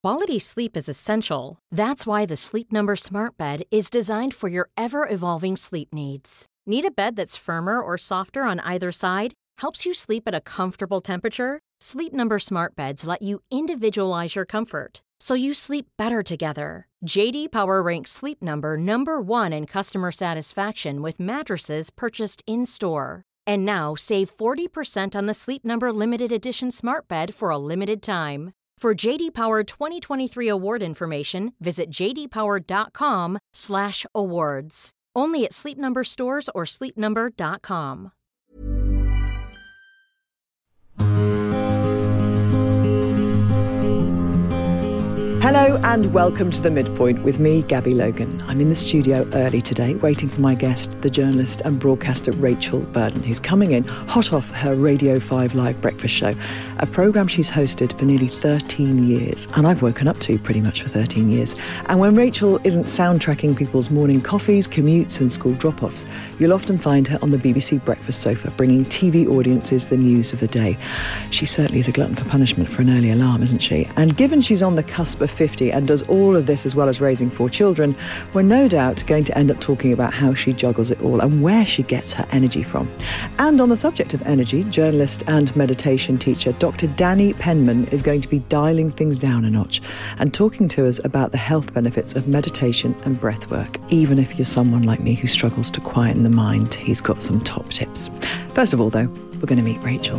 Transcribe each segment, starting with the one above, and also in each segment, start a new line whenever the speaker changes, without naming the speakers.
Quality sleep is essential. That's why the Sleep Number Smart Bed is designed for your ever-evolving sleep needs. Need a bed that's firmer or softer on either side? Helps you sleep at a comfortable temperature? Sleep Number Smart Beds let you individualize your comfort, so you sleep better together. J.D. Power ranks Sleep Number number 1 in customer satisfaction with mattresses purchased in-store. And now, save 40% on the Sleep Number Limited Edition Smart Bed for a limited time. For J.D. Power 2023 award information, visit jdpower.com/awards. Only at Sleep Number stores or sleepnumber.com.
Hello and welcome to The Midpoint with me, Gabby Logan. I'm in the studio early today, waiting for my guest, the journalist and broadcaster Rachel Burden, who's coming in hot off her Radio 5 Live breakfast show, a programme she's hosted for nearly 13 years, and I've woken up to pretty much for 13 years. And when Rachel isn't soundtracking people's morning coffees, commutes and school drop-offs, you'll often find her on the BBC breakfast sofa, bringing TV audiences the news of the day. She certainly is a glutton for punishment for an early alarm, isn't she? And given she's on the cusp of 50 and does all of this as well as raising 4 children, we're no doubt going to end up talking about how she juggles it all and where she gets her energy from. And on the subject of energy, journalist and meditation teacher Dr. Danny Penman is going to be dialing things down a notch and talking to us about the health benefits of meditation and breath work. Even if you're someone like me who struggles to quieten the mind, he's got some top tips. First of all, though, we're going to meet Rachel.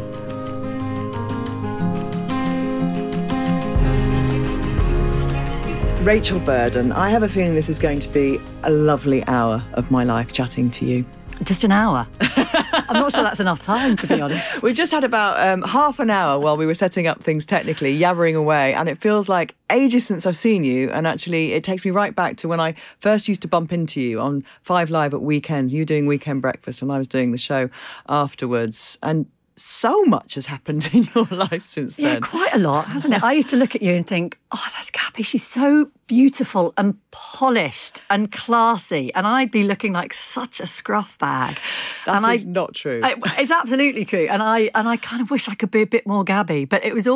Rachel Burden, I have a feeling this is going to be a lovely hour of my life chatting to you.
Just an hour? I'm not sure that's enough time, to be honest.
We've just had about half an hour while we were setting up things technically, yabbering away, and it feels like ages since I've seen you, and actually it takes me right back to when I first used to bump into you on 5 Live at weekends. You were doing Weekend Breakfast and I was doing the show afterwards, and so much has happened in your life since then.
Yeah, quite a lot, hasn't it? I used to look at you and think, oh, that's Gabby. She's so beautiful and polished and classy. And I'd be looking like such a scruff bag.
That is not true.
It's absolutely true. And I kind of wish I could be a bit more Gabby. But it was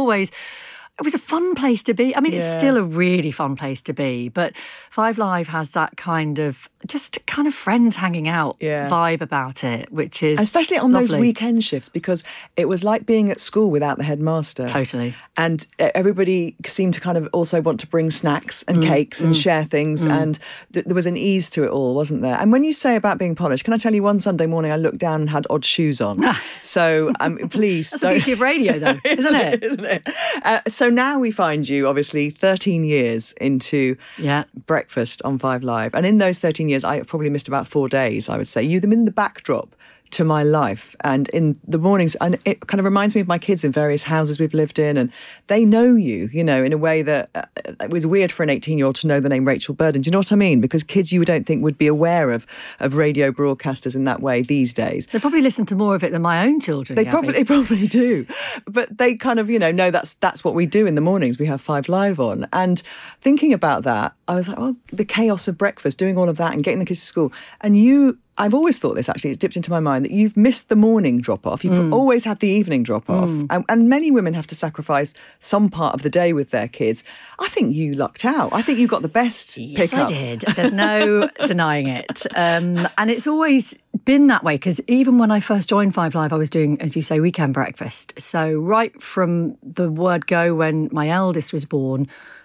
a fun place to be. I mean, It's still a really fun place to be. But 5 Live has that kind of friends hanging out vibe about it, which is
especially on
lovely.
Those weekend shifts, because it was like being at school without the headmaster.
Totally.
And everybody seemed to kind of also want to bring snacks and cakes and share things. And there was an ease to it all, wasn't there? And when you say about being polished, can I tell you, one Sunday morning I looked down and had odd shoes on. So please.
That's the beauty of radio, though, isn't it?
Isn't it? So now we find you, obviously, 13 years into breakfast on 5 Live. And in those 13 years, I probably missed about 4 days, I would say. You've been in the backdrop to my life, and in the mornings, and it kind of reminds me of my kids in various houses we've lived in, and they know you, in a way that it was weird for an 18-year-old to know the name Rachel Burden. Do you know what I mean? Because kids you don't think would be aware of radio broadcasters in that way these days.
They probably listen to more of it than my own children.
They probably do, but they kind of know that's what we do in the mornings. We have 5 Live on, and thinking about that, I was like, well, the chaos of breakfast, doing all of that, and getting the kids to school, and I've always thought this, actually, it's dipped into my mind, that you've missed the morning drop-off. You've always had the evening drop-off. And many women have to sacrifice some part of the day with their kids. I think you lucked out. I think you got the best
Yes,
pickup.
I did. There's no denying it. And it's always been that way, because even when I first joined 5 Live, I was doing, as you say, Weekend Breakfast. So right from the word go, when my eldest was born,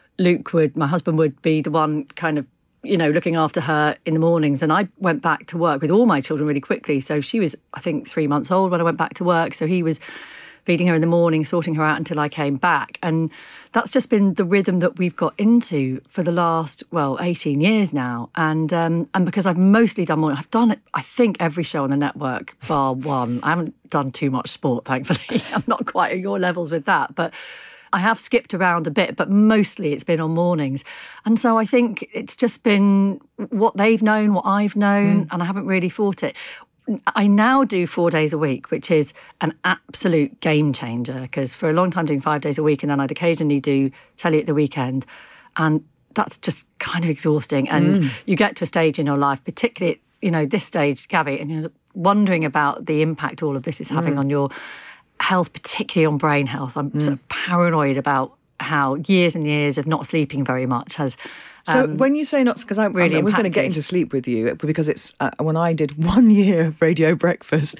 my husband would be the one kind of looking after her in the mornings. And I went back to work with all my children really quickly. So she was, I think, 3 months old when I went back to work. So he was feeding her in the morning, sorting her out until I came back. And that's just been the rhythm that we've got into for the last, 18 years now. And because I've mostly done morning, I've done, I think, every show on the network, bar one. I haven't done too much sport, thankfully. I'm not quite at your levels with that. But I have skipped around a bit, but mostly it's been on mornings. And so I think it's just been what they've known, what I've known, and I haven't really fought it. I now do 4 days a week, which is an absolute game changer, because for a long time doing 5 days a week, and then I'd occasionally do telly at the weekend, and that's just kind of exhausting. And you get to a stage in your life, particularly, this stage, Gabby, and you're wondering about the impact all of this is having on your health, particularly on brain health. I'm sort of paranoid about how years and years of not sleeping very much has.
So when you say not, because I was going to get into sleep with you, because it's when I did 1 year of Radio Breakfast,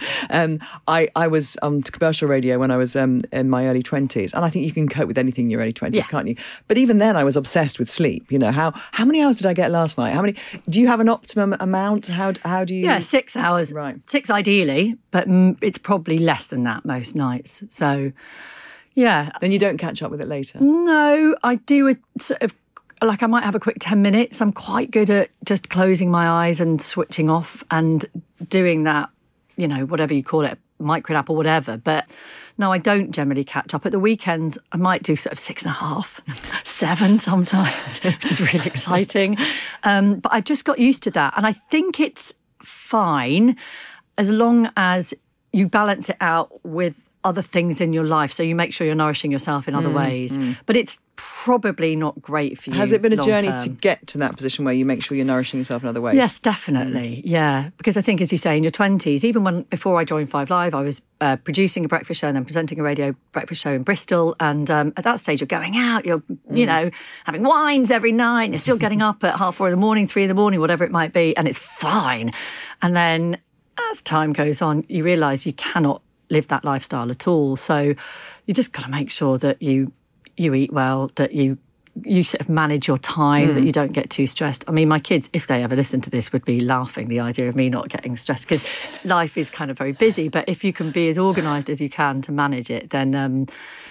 I was on commercial radio when I was in my early 20s, and I think you can cope with anything in your early 20s, can't you? But even then, I was obsessed with sleep. You know, how many hours did I get last night? Do you have an optimum amount? How do you?
Yeah, 6 hours.
Right.
6 ideally, but it's probably less than that most nights. So, yeah.
Then you don't catch up with it later?
No, I do a sort of, like I might have a quick 10 minutes. I'm quite good at just closing my eyes and switching off and doing that, you know, whatever you call it, micro nap or whatever. But no, I don't generally catch up. At the weekends, I might do sort of 6.5, 7 sometimes, which is really exciting. But I've just got used to that. And I think it's fine as long as you balance it out with other things in your life, so you make sure you're nourishing yourself in other ways. But it's probably not great for you.
Has it been a journey
long-term
to get to that position where you make sure you're nourishing yourself in other ways?
Yes, definitely. Yeah, because I think, as you say, in your 20s, even before I joined 5 Live, I was producing a breakfast show and then presenting a radio breakfast show in Bristol. And at that stage, you're going out, you're you know, having wines every night, and you're still getting up at 4:30 in the morning, 3 a.m, whatever it might be, and it's fine. And then as time goes on, you realise you cannot live that lifestyle at all. So you just got to make sure that you eat well, that you sort of manage your time, that you don't get too stressed. I mean, my kids, if they ever listen to this, would be laughing, the idea of me not getting stressed, because life is kind of very busy. But if you can be as organised as you can to manage it, then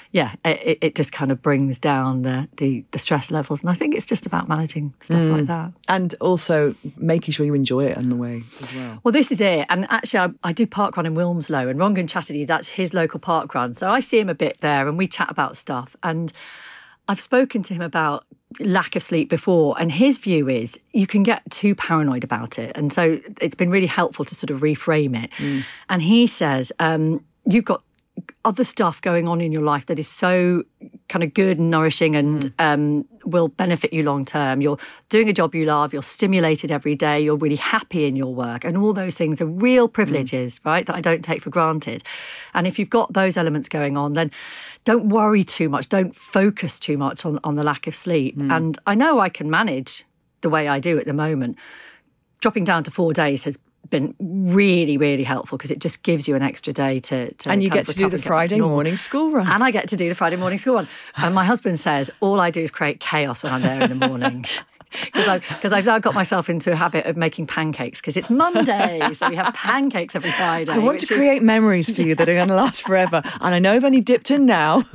it just kind of brings down the stress levels. And I think it's just about managing stuff like that.
And also making sure you enjoy it on the way as well.
Well, this is it. And actually, I do parkrun in Wilmslow, and Rongan Chatterjee, that's his local parkrun. So I see him a bit there and we chat about stuff. And I've spoken to him about lack of sleep before, and his view is you can get too paranoid about it. And so it's been really helpful to sort of reframe it. And he says, you've got other stuff going on in your life that is so kind of good and nourishing and will benefit you long term. You're doing a job you love, you're stimulated every day, you're really happy in your work, and all those things are real privileges, right, that I don't take for granted. And if you've got those elements going on, then don't worry too much, don't focus too much on the lack of sleep. And I know I can manage the way I do at the moment. Dropping down to 4 days has been really, really helpful, because it just gives you an extra day to
and you get to do the Friday morning school run.
And I get to do the Friday morning school run. And my husband says all I do is create chaos when I'm there in the morning. Because I've now got myself into a habit of making pancakes, because it's Monday, so we have pancakes every Friday.
I want to create memories for you that are going to last forever. And I know I've only dipped in now.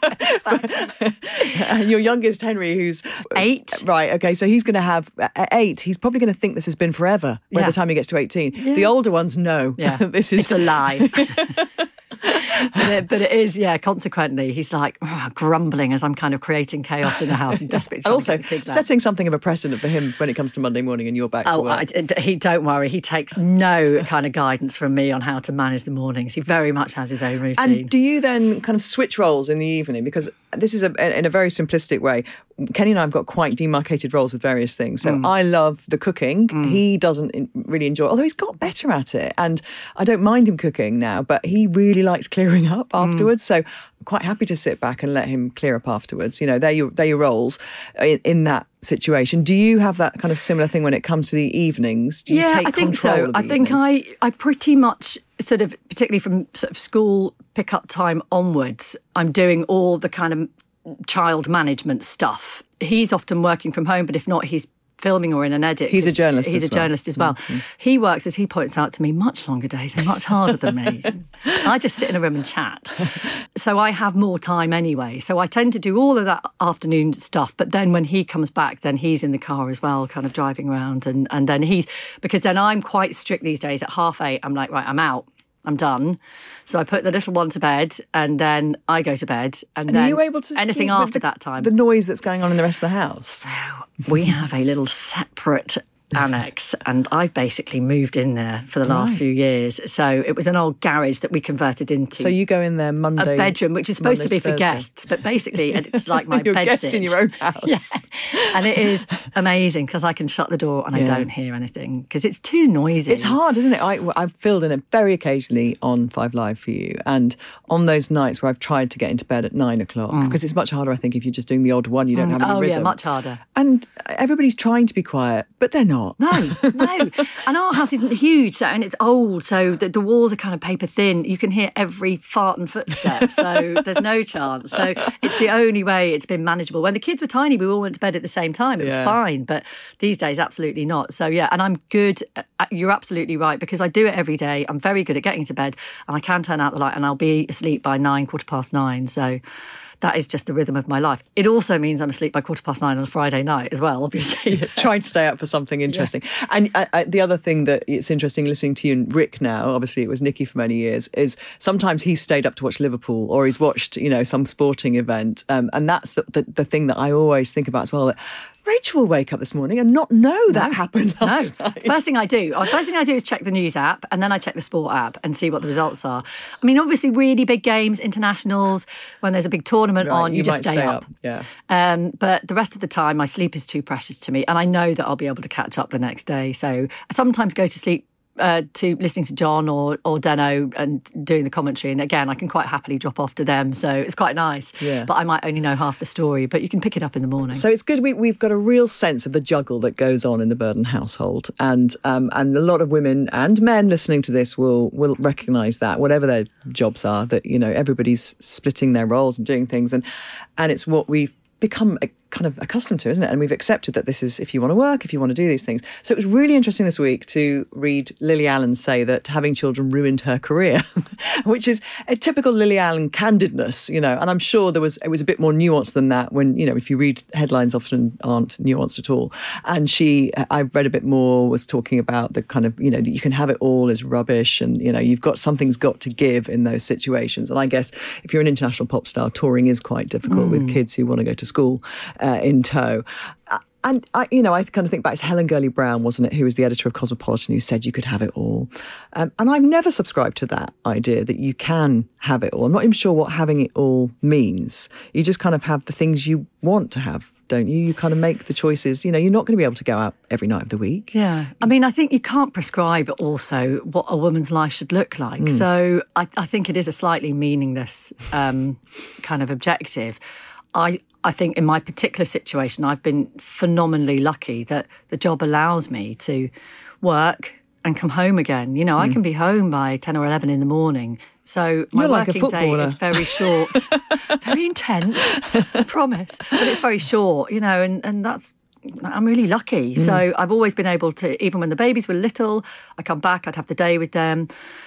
And your youngest, Henry, who's
8.
Right, okay, so he's going to have, at 8, he's probably going to think this has been forever by the time he gets to 18. Yeah. The older ones know.
Yeah.
It's
a lie. But it is, consequently, he's like grumbling as I'm kind of creating chaos in the house and desperate.
And also setting something of a precedent for him when it comes to Monday morning and you're back to work.
Don't worry, he takes no kind of guidance from me on how to manage the mornings. He very much has his own routine.
And do you then kind of switch roles in the evening? Because this is in a very simplistic way. Kenny and I have got quite demarcated roles with various things. So I love the cooking. He doesn't really enjoy it, although he's got better at it. And I don't mind him cooking now, but he really likes clearing up afterwards. So I'm quite happy to sit back and let him clear up afterwards. You know, they're your roles in that situation. Do you have that kind of similar thing when it comes to the evenings? Do you take
I think
control
so.
of the
I think
evenings?
I pretty much sort of, particularly from sort of school pickup time onwards, I'm doing all the kind of child management stuff. He's often working from home, but if not, he's filming or in an edit.
He's a journalist
as well. He works, as he points out to me, much longer days and much harder than me. I just sit in a room and chat. So I have more time anyway. So I tend to do all of that afternoon stuff. But then when he comes back, then he's in the car as well, kind of driving around. And then because then I'm quite strict these days. At 8:30, I'm like, right, I'm out. I'm done. So I put the little one to bed and then I go to bed. And then
are you able to
anything
see
after that time?
The noise that's going on in the rest of the house?
So we have a little separate annex, and I've basically moved in there for the last few years. So it was an old garage that we converted into.
So you go in there Monday,
a bedroom, which is supposed
Monday
to be for guests, but basically it's like my
You're a
bed
guest
sit
in your own house.
Yeah. And it is amazing because I can shut the door and I don't hear anything because it's too noisy.
It's hard, isn't it? I've filled in it very occasionally on 5 Live for you, and on those nights where I've tried to get into bed at 9 o'clock, because it's much harder, I think, if you're just doing the odd one, you don't have any rhythm.
Yeah, much harder.
And everybody's trying to be quiet, but they're not.
No. And our house isn't huge, and it's old, so the walls are kind of paper thin. You can hear every fart and footstep, so there's no chance. So it's the only way it's been manageable. When the kids were tiny, we all went to bed at the same time. It was fine, but these days, absolutely not. So yeah, and I'm good. You're absolutely right, because I do it every day. I'm very good at getting to bed, and I can turn out the light, and I'll be asleep by 9, 9:15. So that is just the rhythm of my life. It also means I'm asleep by 9:15 on a Friday night as well, obviously.
Trying to stay up for something interesting. Yeah. And the other thing that it's interesting listening to you and Rick now, obviously it was Nicky for many years, is sometimes he's stayed up to watch Liverpool or he's watched, some sporting event. And that's the thing that I always think about as well, that Rachel will wake up this morning and not know that happened last night.
First thing I do is check the news app, and then I check the sport app and see what the results are. I mean, obviously, really big games, internationals, when there's a big tournament on, you just stay up.
Yeah.
But the rest of the time, my sleep is too precious to me, and I know that I'll be able to catch up the next day. So I sometimes go to sleep to listening to John or Deno and doing the commentary, and again I can quite happily drop off to them, so it's quite nice. But I might only know half the story, but you can pick it up in the morning.
So it's good we've got a real sense of the juggle that goes on in the Burden household, and a lot of women and men listening to this will recognise that, whatever their jobs are, that everybody's splitting their roles and doing things, and it's what we've become kind of accustomed to, isn't it? And we've accepted that this is if you want to work, if you want to do these things. So it was really interesting this week to read Lily Allen say that having children ruined her career, which is a typical Lily Allen candidness, and I'm sure it was a bit more nuanced than that when, if you read headlines often aren't nuanced at all. And I read a bit more, was talking about the kind of, that you can have it all is rubbish and, something's got to give in those situations. And I guess if you're an international pop star, touring is quite difficult with kids who want to go to school in tow. And I kind of think back to Helen Gurley Brown, wasn't it, who was the editor of Cosmopolitan, who said you could have it all. And I've never subscribed to that idea that you can have it all. I'm not even sure what having it all means. You just kind of have the things you want to have, don't you? You kind of make the choices. You're not going to be able to go out every night of the week.
Yeah. I mean, I think you can't prescribe also what a woman's life should look like. So I think it is a slightly meaningless kind of objective. I think in my particular situation, I've been phenomenally lucky that the job allows me to work and come home again. I can be home by 10 or 11 in the morning. So my working day is very short, very intense, I promise. But it's very short, and that's, I'm really lucky. So I've always been able to, even when the babies were little, I come back, I'd have the day with them.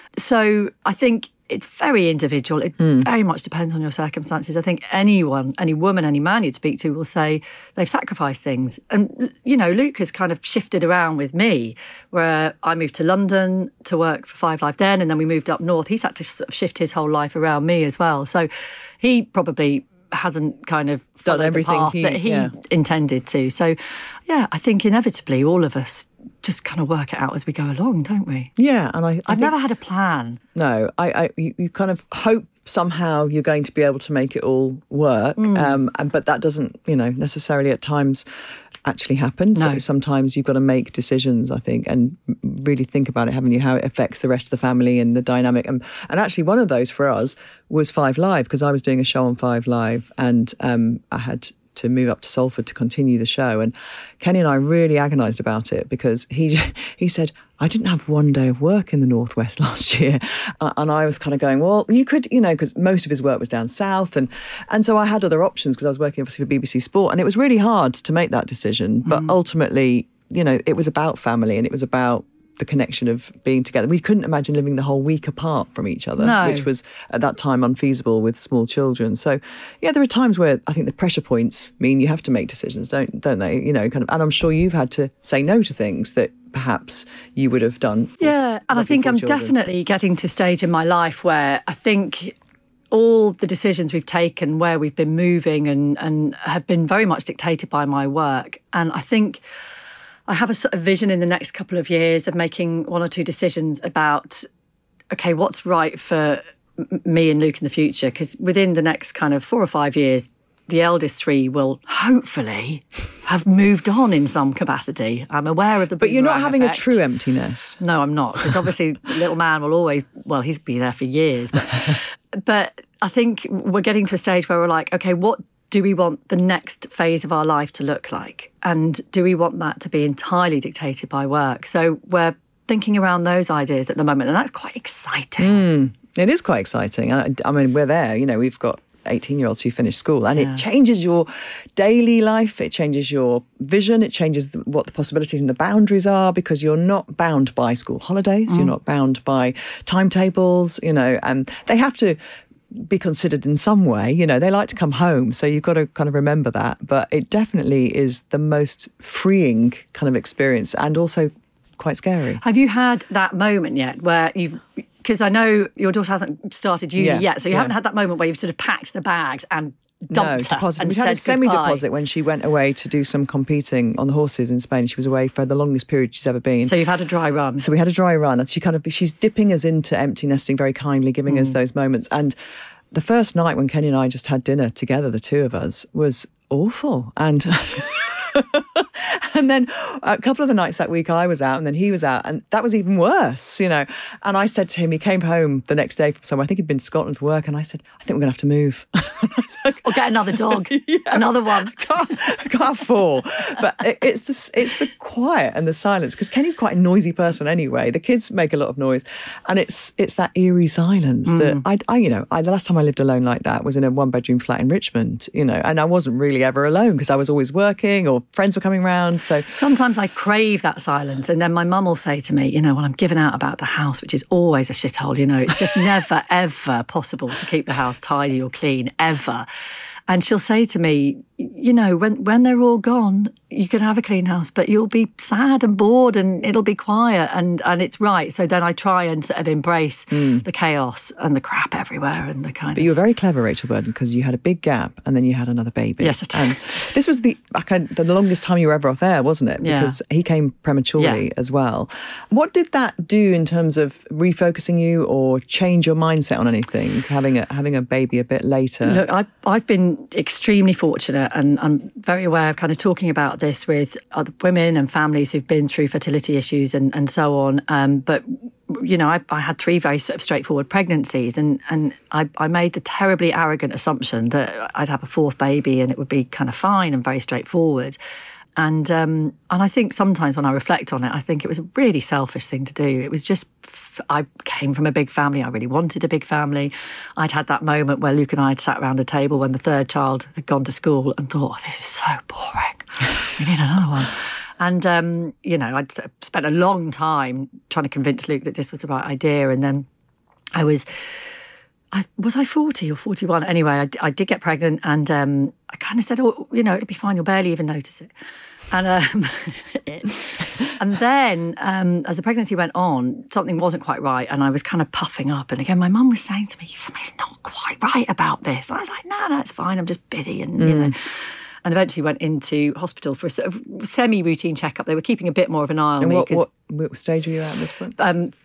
So I think it's very individual. It very much depends on your circumstances. I think anyone, any woman, any man you'd speak to will say they've sacrificed things. And, Luke has kind of shifted around with me, where I moved to London to work for 5 Live then, and then we moved up north. He's had to sort of shift his whole life around me as well. So he probably hasn't kind of followed
done everything
the path that he intended to. So, yeah, I think inevitably all of us just kind of work it out as we go along, don't we?
Yeah, and
I've never had a plan.
No, you kind of hope somehow you're going to be able to make it all work, but that doesn't, necessarily at times actually happen. So sometimes you've got to make decisions, I think, and really think about it, haven't you, how it affects the rest of the family and the dynamic. And actually one of those for us was 5 Live, because I was doing a show on 5 Live and I had to move up to Salford to continue the show. And Kenny and I really agonised about it, because he said, I didn't have one day of work in the Northwest last year. And I was kind of going, well, you could, because most of his work was down south. And so I had other options, because I was working obviously for BBC Sport. And it was really hard to make that decision. But ultimately, it was about family, and it was about the connection of being together. We couldn't imagine living the whole week apart from each other, which was at that time unfeasible with small children. So, yeah, there are times where I think the pressure points mean you have to make decisions, don't they? And I'm sure you've had to say no to things that perhaps you would have done.
Yeah, and I think I'm definitely getting to a stage in my life where I think all the decisions we've taken, where we've been moving and have been very much dictated by my work. And I think I have a sort of vision in the next couple of years of making one or two decisions about, okay, what's right for me and Luke in the future? Because within the next kind of 4 or 5 years, the eldest 3 will hopefully have moved on in some capacity. I'm aware of the
But you're not
boomerang
having
effect.
a true empty nest.
No, I'm not, because obviously the little man will always, well, he's been there for years. But I think we're getting to a stage where we're like, okay, what do we want the next phase of our life to look like? And do we want that to be entirely dictated by work? So we're thinking around those ideas at the moment, and that's quite exciting.
It is quite exciting. I mean, we're there. We've got 18-year-olds who finish school, and it changes your daily life. It changes your vision. It changes what the possibilities and the boundaries are, because you're not bound by school holidays. You're not bound by timetables, and they have to be considered in some way. They like to come home, so you've got to kind of remember that. But it definitely is the most freeing kind of experience, and also quite scary.
Have you had that moment yet where you've... Because I know your daughter hasn't started uni yet, so you haven't had that moment where you've sort of packed the bags and dumped her
deposit.
and
We had a
said
semi-deposit when she went away to do some competing on the horses in Spain. She was away for the longest period she's ever been.
So you've had a dry run.
So we had a dry run, and she's dipping us into empty nesting very kindly, giving us those moments. And the first night when Kenny and I just had dinner together, the two of us, was awful. And and then a couple of the nights that week I was out and then he was out, and that was even worse, And I said to him, he came home the next day from somewhere, I think he'd been to Scotland for work, and I said, I think we're going to have to move.
Or get another dog, another one.
I can't have 4. But it's the quiet and the silence, because Kenny's quite a noisy person anyway. The kids make a lot of noise, and it's that eerie silence that the last time I lived alone like that was in a 1-bedroom flat in Richmond, and I wasn't really ever alone because I was always working or friends were coming round. So
sometimes I crave that silence, and then my mum will say to me, when I'm giving out about the house, which is always a shithole, it's just never ever possible to keep the house tidy or clean ever. And she'll say to me, when they're all gone, you can have a clean house, but you'll be sad and bored and it'll be quiet. And it's right. So then I try and sort of embrace the chaos and the crap everywhere and the kind of...
But you were very clever, Rachel Burden, because you had a big gap and then you had another baby.
Yes, I did.
And this was the longest time you were ever off air, wasn't it? Because he came prematurely as well. What did that do in terms of refocusing you or change your mindset on anything, having a baby a bit later?
Look, I've been extremely fortunate, and I'm very aware of kind of talking about this with other women and families who've been through fertility issues and so on. But, I had 3 very sort of straightforward pregnancies, and I made the terribly arrogant assumption that I'd have a 4th baby and it would be kind of fine and very straightforward. And I think sometimes when I reflect on it, I think it was a really selfish thing to do. It was just, I came from a big family. I really wanted a big family. I'd had that moment where Luke and I had sat around a table when the 3rd child had gone to school and thought, this is so boring. We need another one. And, I'd spent a long time trying to convince Luke that this was the right idea. And then was I 40 or 41? Anyway, I did get pregnant, and I kind of said, it'll be fine. You'll barely even notice it. And and then as the pregnancy went on, something wasn't quite right, and I was kind of puffing up. And again, my mum was saying to me, something's not quite right about this. And I was like, no, it's fine. I'm just busy. And, and eventually went into hospital for a sort of semi-routine checkup. They were keeping a bit more of an eye on me.
What stage were you at this point?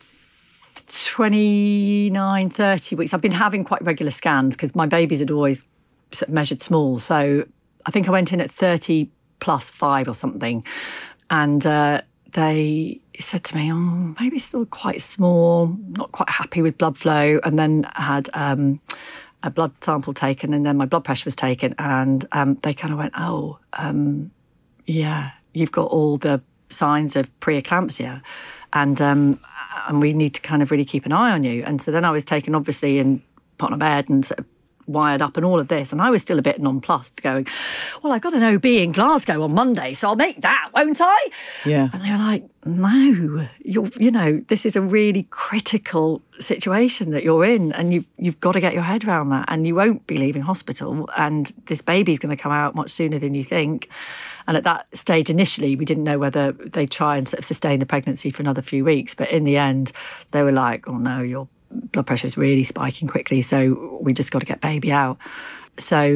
29, 30 weeks. I've been having quite regular scans because my babies had always sort of measured small. So I think I went in at 30 plus 5 or something. And they said to me, maybe still quite small, not quite happy with blood flow. And then I had a blood sample taken, and then my blood pressure was taken. And they kind of went, you've got all the signs of preeclampsia. And we need to kind of really keep an eye on you. And so then I was taken, obviously, and put on a bed and sort of wired up and all of this. And I was still a bit nonplussed, going, well, I've got an OB in Glasgow on Monday, so I'll make that, won't I?
Yeah.
And they were like, no, this is a really critical situation that you're in, and you've got to get your head around that, and you won't be leaving hospital, and this baby's going to come out much sooner than you think. And at that stage, initially, we didn't know whether they'd try and sort of sustain the pregnancy for another few weeks. But in the end, they were like, oh no, your blood pressure is really spiking quickly, so we just got to get baby out. So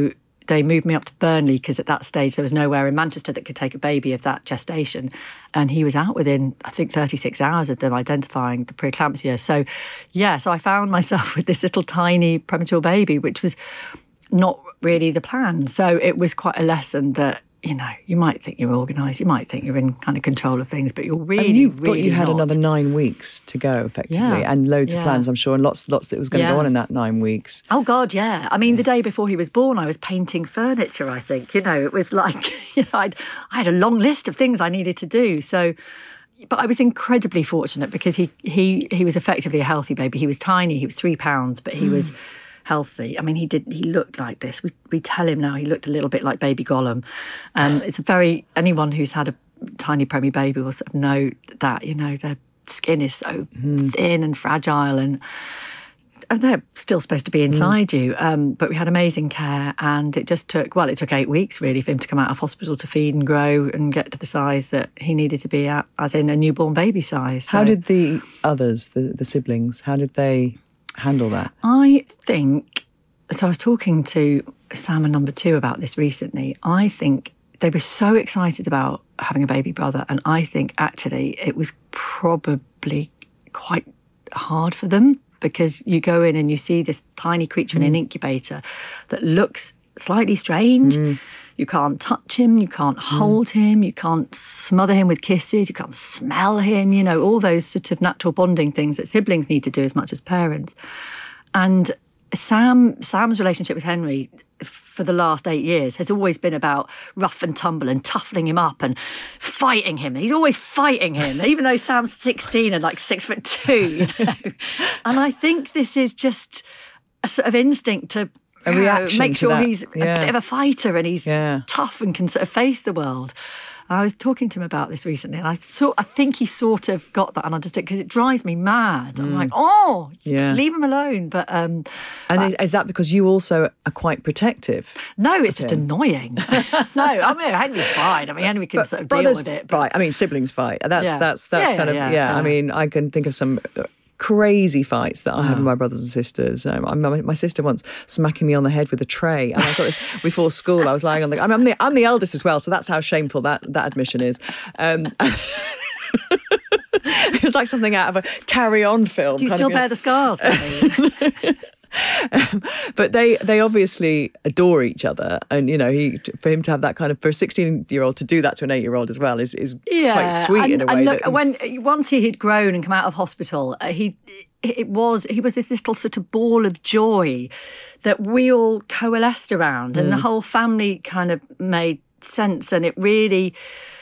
they moved me up to Burnley because at that stage there was nowhere in Manchester that could take a baby of that gestation. And he was out within, I think, 36 hours of them identifying the preeclampsia. So, so I found myself with this little tiny premature baby, which was not really the plan. So it was quite a lesson that, you might think you're organised, you might think you're in kind of control of things, but you're really,
and you
really
you had
not.
another 9 weeks to go, effectively, and loads of plans, I'm sure, and lots that was going to go on in that 9 weeks.
Oh, God, yeah. I mean, the day before he was born, I was painting furniture, I think. It was like, I had a long list of things I needed to do. So, but I was incredibly fortunate because he was effectively a healthy baby. He was tiny, he was 3 pounds, but he was healthy. I mean, he looked like this. We tell him now he looked a little bit like baby Gollum. It's anyone who's had a tiny preemie baby will sort of know that, their skin is so thin and fragile, and they're still supposed to be inside you. But we had amazing care, and it took 8 weeks really for him to come out of hospital to feed and grow and get to the size that he needed to be at, as in a newborn baby size. So,
how did the others, the siblings, how did they handle that?
I think, so I was talking to Sam and number 2 about this recently. I think they were so excited about having a baby brother, and I think actually it was probably quite hard for them, because you go in and you see this tiny creature in an incubator that looks slightly strange. You can't touch him, you can't hold him, you can't smother him with kisses, you can't smell him, all those sort of natural bonding things that siblings need to do as much as parents. And Sam's relationship with Henry for the last 8 years has always been about rough and tumble and toughening him up and fighting him. He's always fighting him, even though Sam's 16 and like 6'2", And I think this is just a sort of instinct to
a reaction
make sure
that.
he's a bit of a fighter and he's tough and can sort of face the world. I was talking to him about this recently, and I think he sort of got that and understood, because it drives me mad. I'm like, leave him alone. But
and is that because you also are quite protective?
No, it's just annoying. No, I mean, Henry's fine. I mean, Henry can sort of deal with it.
Right. I mean, siblings fight. That's kind of. I mean, I can think of some crazy fights that I had with my brothers and sisters. My sister once smacking me on the head with a tray, and I thought before school I was lying on the. I'm the eldest as well, so that's how shameful that admission is. It was like something out of a Carry On film.
Do you still bear the scars?
But they obviously adore each other, and for him to have that kind of, for a 16-year-old to do that to an 8-year-old as well is quite sweet in a way.
And once he had grown and come out of hospital, he was this little sort of ball of joy that we all coalesced around, and the whole family kind of made sense, and it really.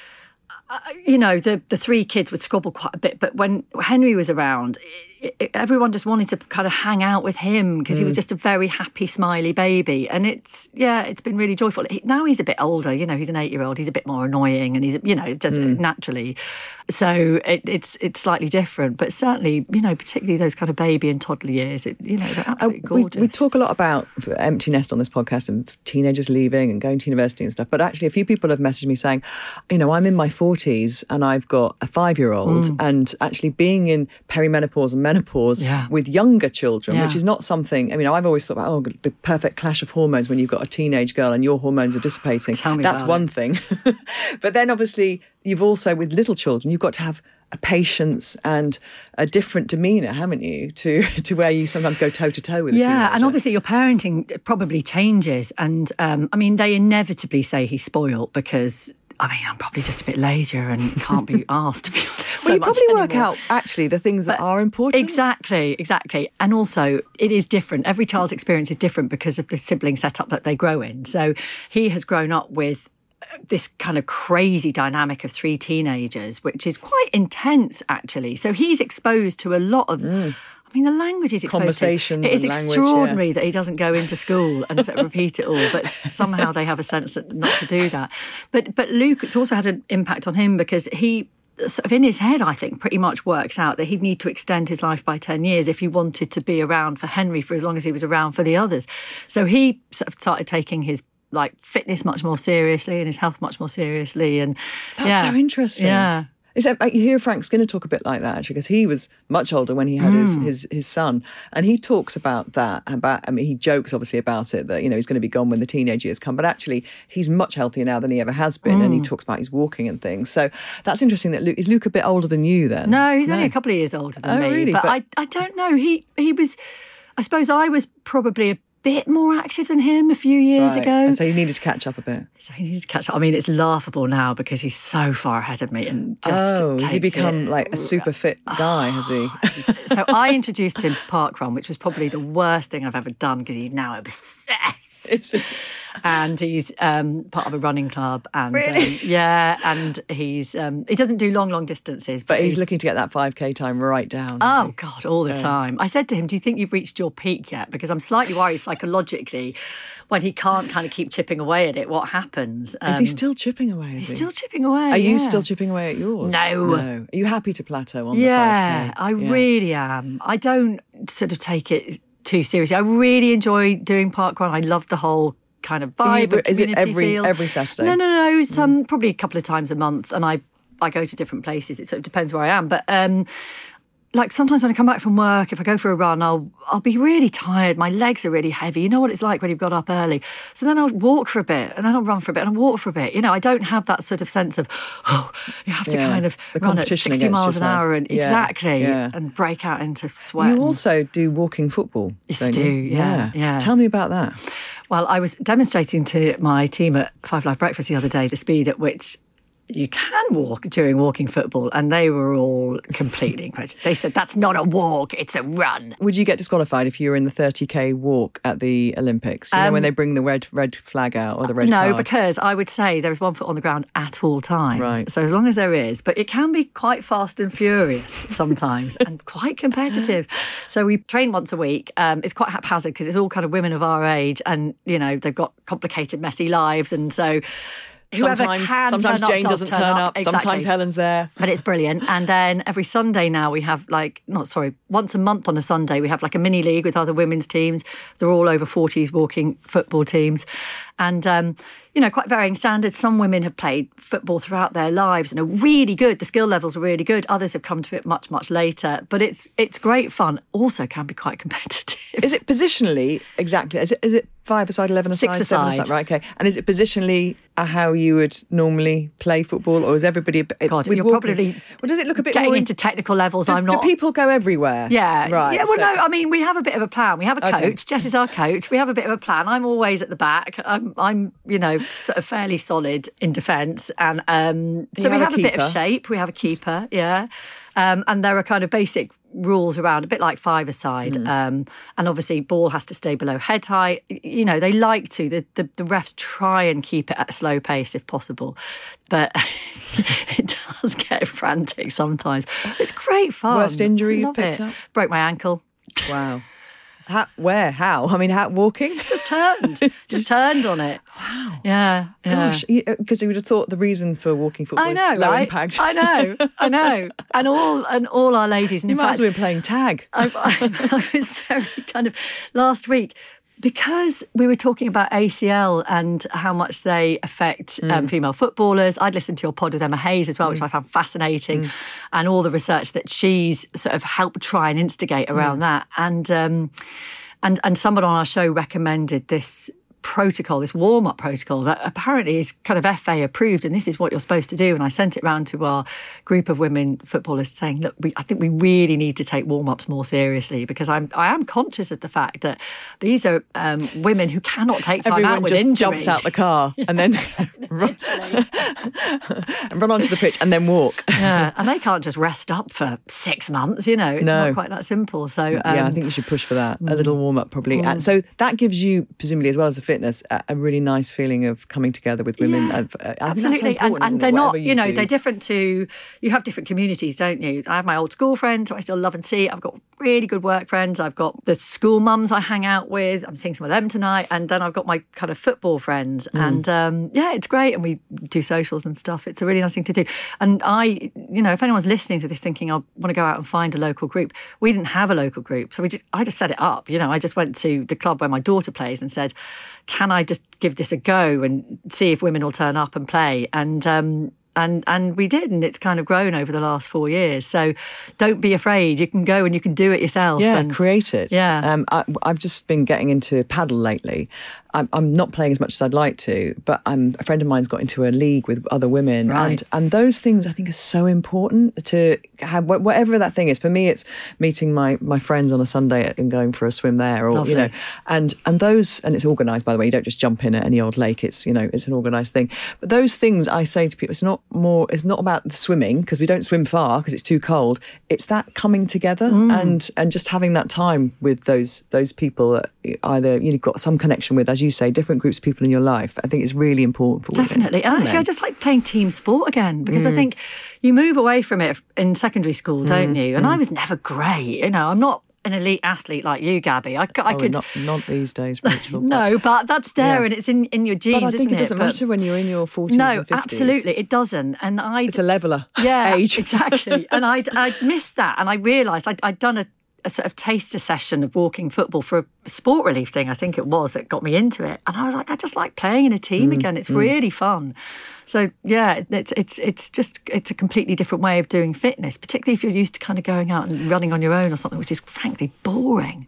The 3 kids would squabble quite a bit, but when Henry was around, everyone just wanted to kind of hang out with him, because he was just a very happy, smiley baby. And it's been really joyful. Now he's a bit older, he's an 8-year-old, he's a bit more annoying, and he's, just naturally. So it's slightly different, but certainly, particularly those kind of baby and toddler years, they're absolutely gorgeous.
We talk a lot about empty nest on this podcast and teenagers leaving and going to university and stuff, but actually a few people have messaged me saying, I'm in my 40s and I've got a 5-year-old, and actually being in perimenopause and menopause with younger children, which is not something, I've always thought about, the perfect clash of hormones when you've got a teenage girl and your hormones are dissipating. That's one thing. But then obviously you've also, with little children, you've got to have a patience and a different demeanour, haven't you, to where you sometimes go toe-to-toe with a teenager.
And obviously your parenting probably changes. And, they inevitably say he's spoiled because... I'm probably just a bit lazier and can't be asked to be honest.
Well, you probably work out, actually, the things that are important.
Exactly. And also, it is different. Every child's experience is different because of the sibling setup that they grow in. So he has grown up with this kind of crazy dynamic of 3 teenagers, which is quite intense, actually. So he's exposed to a lot of... the language is exposed
conversations.
It is extraordinary that he doesn't go into school and sort of repeat it all, but somehow they have a sense that not to do that. But Luke, it's also had an impact on him because he sort of in his head, I think, pretty much worked out that he'd need to extend his life by 10 years if he wanted to be around for Henry for as long as he was around for the others. So he sort of started taking his fitness much more seriously and his health much more seriously. And
that's so interesting.
Yeah.
You hear Frank Skinner talk a bit like that, actually, because he was much older when he had his son. And he talks about that. He jokes, obviously, about it, that, he's going to be gone when the teenage years come. But actually, he's much healthier now than he ever has been. And he talks about his walking and things. So that's interesting that Is Luke a bit older than you then?
No, he's only a couple of years older than me.
Really?
But I don't know. He was, I suppose I was probably a bit more active than him a few years ago.
And so he needed to catch up a bit.
I mean, it's laughable now because he's so far ahead of me and just
has he become like a super fit guy, has he?
So I introduced him to parkrun, which was probably the worst thing I've ever done because he's now obsessed. And he's part of a running club, and
really?
And he doesn't do long distances,
but he's looking to get that 5K time right down.
Oh God, all the time. I said to him, "Do you think you've reached your peak yet?" Because I'm slightly worried psychologically when he can't kind of keep chipping away at it. What happens?
Is he still chipping away?
He's still chipping away.
Are you still chipping away at yours?
No.
Are you happy to plateau on the 5K?
Yeah, I really am. I don't sort of take it too seriously. I really enjoy doing parkrun. I love the whole kind of vibe of community feel.
Every Saturday?
No. Probably a couple of times a month, and I go to different places. It sort of depends where I am. But like sometimes when I come back from work, if I go for a run, I'll be really tired. My legs are really heavy. You know what it's like when you've got up early. So then I'll walk for a bit, and then I'll run for a bit, and I'll walk for a bit. I don't have that sort of sense of, you have to kind of run at 60 miles an hour and and break out into sweat.
You also do walking football.
Yes, I do. Yeah.
Tell me about that.
Well, I was demonstrating to my team at Five Live Breakfast the other day the speed at which you can walk during walking football, and they were all completely incredible. They said, "That's not a walk, it's a run."
Would you get disqualified if you were in the 30k walk at the Olympics? You know, when they bring the red flag out or the red card?
No, because I would say there is 1 foot on the ground at all times.
Right.
So as long as there is, but it can be quite fast and furious sometimes and quite competitive. So we train once a week. It's quite haphazard because it's all kind of women of our age, and they've got complicated, messy lives, and so
Sometimes Jane doesn't turn up.
Exactly.
Sometimes Helen's there.
But it's brilliant. And then every Sunday now we have once a month on a Sunday we have like a mini league with other women's teams. They're all over 40s walking football teams. And, quite varying standards. Some women have played football throughout their lives and are really good. The skill levels are really good. Others have come to it much, much later. But it's great fun. Also can be quite competitive.
Is it positionally exactly? Is it 5-a-side, 11-a-side,
6-a-side?
7-a-side? Right, okay. And is it positionally how you would normally play football, or is everybody?
God, you're probably.
Well, does it look a bit
getting
more
into technical levels?
Do people go everywhere?
Yeah,
right.
Yeah, well, no. I mean, we have a bit of a plan. We have a coach.
Okay.
Jess is our coach. We have a bit of a plan. I'm always at the back. I'm sort of fairly solid in defence, and so we have a bit of shape. We have a keeper, yeah, and there are kind of basic rules around, a bit like 5-a-side, and obviously ball has to stay below head height. They like to. The refs try and keep it at a slow pace if possible, but it does get frantic sometimes. It's great fun.
Worst injury you picked up?
Broke my ankle.
Wow. Where? How? I mean, walking?
Just turned on it.
Wow.
Yeah.
Gosh, because you would have thought the reason for walking football is low impact.
I know. And all our ladies. And
you might as well be playing tag.
I was very kind of last week. Because we were talking about ACL and how much they affect female footballers, I'd listened to your pod with Emma Hayes as well, which I found fascinating, and all the research that she's sort of helped try and instigate around that. And someone on our show recommended this protocol, this warm-up protocol that apparently is kind of FA approved, and this is what you're supposed to do. And I sent it round to our group of women footballers saying, look, I think we really need to take warm-ups more seriously, because I am conscious of the fact that these are women who cannot take time out with injury.
Everyone just jumps out the car and then run onto the pitch and then walk.
Yeah, and they can't just rest up for 6 months, it's not quite that simple. So
I think you should push for that. A little warm-up probably. And so that gives you, presumably, as well as the fitness, a really nice feeling of coming together with women.
Yeah, absolutely.
And
they're not, they're different to, you have different communities, don't you? I have my old school friends who I still love and see. I've got really good work friends. I've got the school mums I hang out with. I'm seeing some of them tonight. And then I've got my kind of football friends. And it's great. And we do socials and stuff. It's a really nice thing to do. And if anyone's listening to this thinking, I want to go out and find a local group, we didn't have a local group. So I just set it up. I just went to the club where my daughter plays and said, can I just give this a go and see if women will turn up and play? And And we did, and it's kind of grown over the last 4 years. So don't be afraid. You can go and you can do it yourself.
Yeah,
and
create it.
Yeah.
I've just been getting into paddle lately. I'm not playing as much as I'd like to, but a friend of mine's got into a league with other women.
Right.
And those things I think are so important to have, whatever that thing is. For me, it's meeting my friends on a Sunday and going for a swim there, or,
Lovely.
you know, and it's organised, by the way. You don't just jump in at any old lake. It's, you know, it's an organised thing. But those things I say to people, it's not about the swimming, because we don't swim far because it's too cold. It's that coming together and just having that time with those people that either you've got some connection with, as you say, different groups of people in your life. I think it's really important for women.
Definitely. And actually, I just like playing team sport again, because I think you move away from it in secondary school, don't you? And I was never great. You know, I'm not an elite athlete like you, Gabby. I could
not these days, Rachel.
No, but that's there, and it's in your genes,
but I think
isn't
it doesn't matter when you're in your 40s and 50s.
No, absolutely, it doesn't. And
it's a leveller age.
Exactly. And I missed that, and I realised I'd done a sort of taster session of walking football for a sport relief thing, I think it was, that got me into it. And I was like, I just like playing in a team again. It's really fun. So yeah, it's a completely different way of doing fitness, particularly if you're used to kind of going out and running on your own or something, which is frankly boring.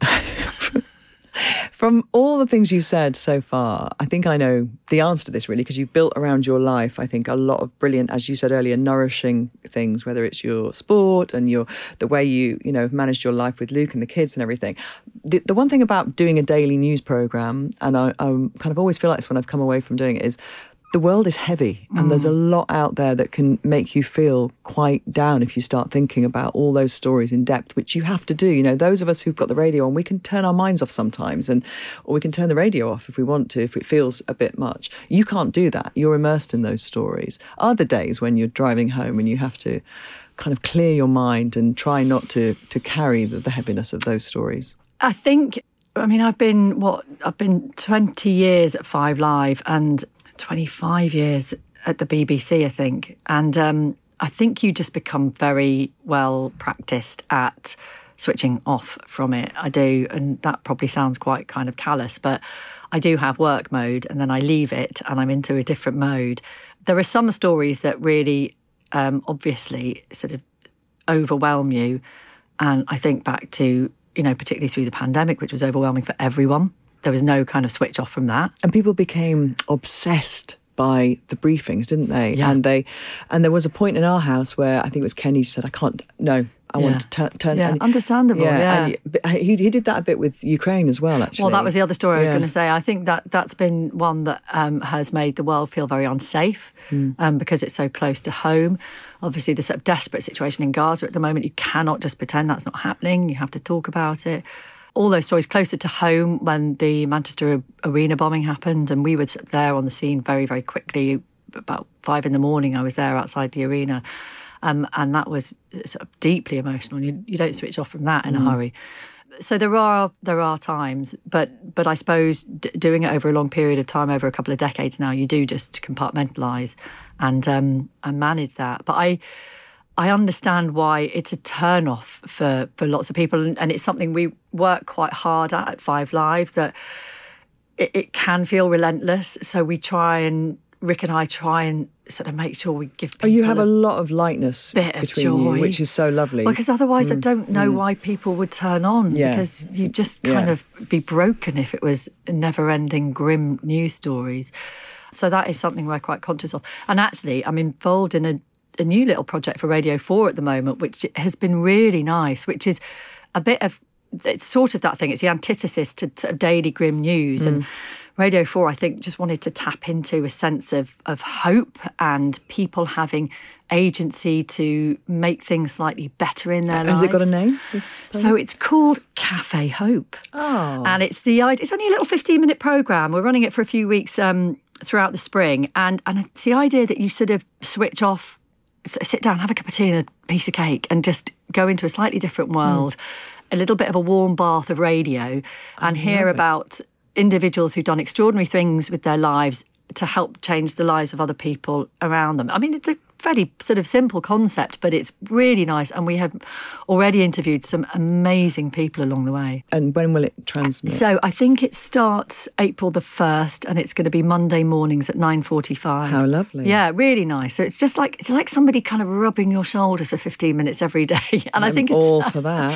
From all the things you've said so far, I think I know the answer to this, really, because you've built around your life, I think, a lot of brilliant, as you said earlier, nourishing things, whether it's your sport and the way you have managed your life with Luke and the kids and everything. The one thing about doing a daily news programme, and I kind of always feel like this when I've come away from doing it, is the world is heavy, and there's a lot out there that can make you feel quite down if you start thinking about all those stories in depth, which you have to do. You know, those of us who've got the radio on, we can turn our minds off sometimes, or we can turn the radio off if we want to, if it feels a bit much. You can't do that. You're immersed in those stories. Are there days when you're driving home and you have to kind of clear your mind and try not to carry the heaviness of those stories?
I think, I've been 20 years at 5 Live and 25 years at the BBC, I think. And I think you just become very well practiced at switching off from it. I do, and that probably sounds quite kind of callous, but I do have work mode, and then I leave it and I'm into a different mode. There are some stories that really obviously sort of overwhelm you. And I think back to, particularly through the pandemic, which was overwhelming for everyone. There was no kind of switch off from that. And
people became obsessed by the briefings, didn't they?
Yeah.
And there was a point in our house where I think it was Kenny said, I want to turn.
Yeah, understandable. Yeah.
And he did that a bit with Ukraine as well, actually.
Well, that was the other story I was going to say. I think that's been one that has made the world feel very unsafe because it's so close to home. Obviously, the sort of desperate situation in Gaza at the moment, you cannot just pretend that's not happening. You have to talk about it. All those stories closer to home when the Manchester Arena bombing happened, and we were there on the scene very, very quickly. About 5 a.m, I was there outside the arena. And that was sort of deeply emotional. You don't switch off from that in a hurry. So there are times, but I suppose doing it over a long period of time, over a couple of decades now, you do just compartmentalise and manage that. But I understand why it's a turn-off for lots of people, and it's something we work quite hard at 5 Live, that it can feel relentless. So Rick and I try and sort of make sure we give people
you have a lot of lightness between
joy.
You, which is so lovely.
Because otherwise I don't know why people would turn on, because you just kind of be broken if it was never-ending grim news stories. So that is something we're quite conscious of. And actually, I'm involved in a new little project for Radio 4 at the moment, which has been really nice, which is a bit of, it's sort of that thing. It's the antithesis to sort of daily grim news. And Radio 4, I think, just wanted to tap into a sense of hope and people having agency to make things slightly better in their lives.
Has it got a name?
So it's called Cafe Hope.
Oh.
And it's only a little 15-minute programme. We're running it for a few weeks throughout the spring. And it's the idea that you sort of switch off, sit down, have a cup of tea and a piece of cake and just go into a slightly different world, a little bit of a warm bath of radio, and hear about individuals who've done extraordinary things with their lives to help change the lives of other people around them. I mean, it's a fairly sort of simple concept, but it's really nice. And we have already interviewed some amazing people along the way.
And when will it transmit?
So I think it starts April the 1st, and it's going to be Monday mornings at 9:45.
How lovely.
Yeah, really nice. So it's just like, it's like somebody kind of rubbing your shoulders for 15 minutes every day. And I think it's
all for that.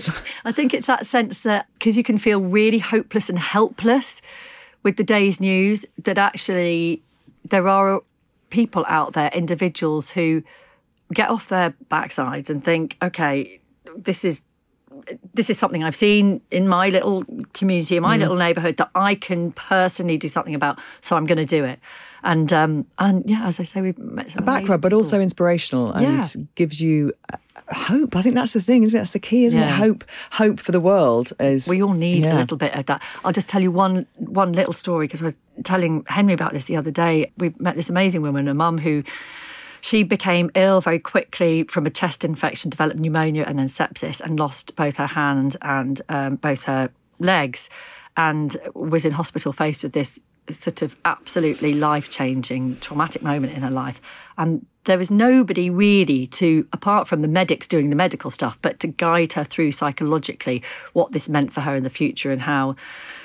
I think it's that sense that, because you can feel really hopeless and helpless with the day's news, that actually there are people out there, individuals who get off their backsides and think, okay, this is something I've seen in my little community, in my little neighbourhood, that I can personally do something about, so I'm going to do it. And yeah, as I say, we've met some
a back rub, but also inspirational, and gives you hope. I think that's the thing, isn't it? That's the key, isn't it? Hope for the world is.
We all need a little bit of that. I'll just tell you one little story, because I was telling Henry about this the other day. We met this amazing woman, a mum who. She became ill very quickly from a chest infection, developed pneumonia and then sepsis, and lost both her hand and both her legs, and was in hospital faced with this sort of absolutely life-changing, traumatic moment in her life. And there was nobody really to, apart from the medics doing the medical stuff, but to guide her through psychologically what this meant for her in the future and how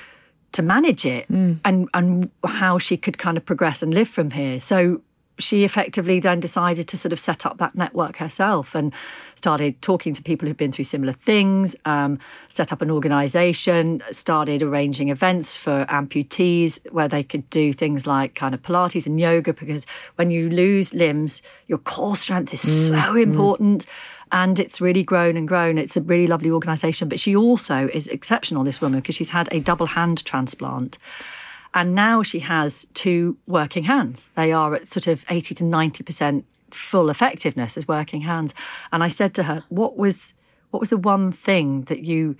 to manage it and how she could kind of progress and live from here. So she effectively then decided to sort of set up that network herself and started talking to people who've been through similar things, set up an organisation, started arranging events for amputees where they could do things like kind of Pilates and yoga, because when you lose limbs, your core strength is so important. And it's really grown and grown. It's a really lovely organisation. But she also is exceptional, this woman, because she's had a double hand transplant. And now she has 2 working hands. They are at sort of 80 to 90% full effectiveness as working hands. And I said to her, what was the one thing that you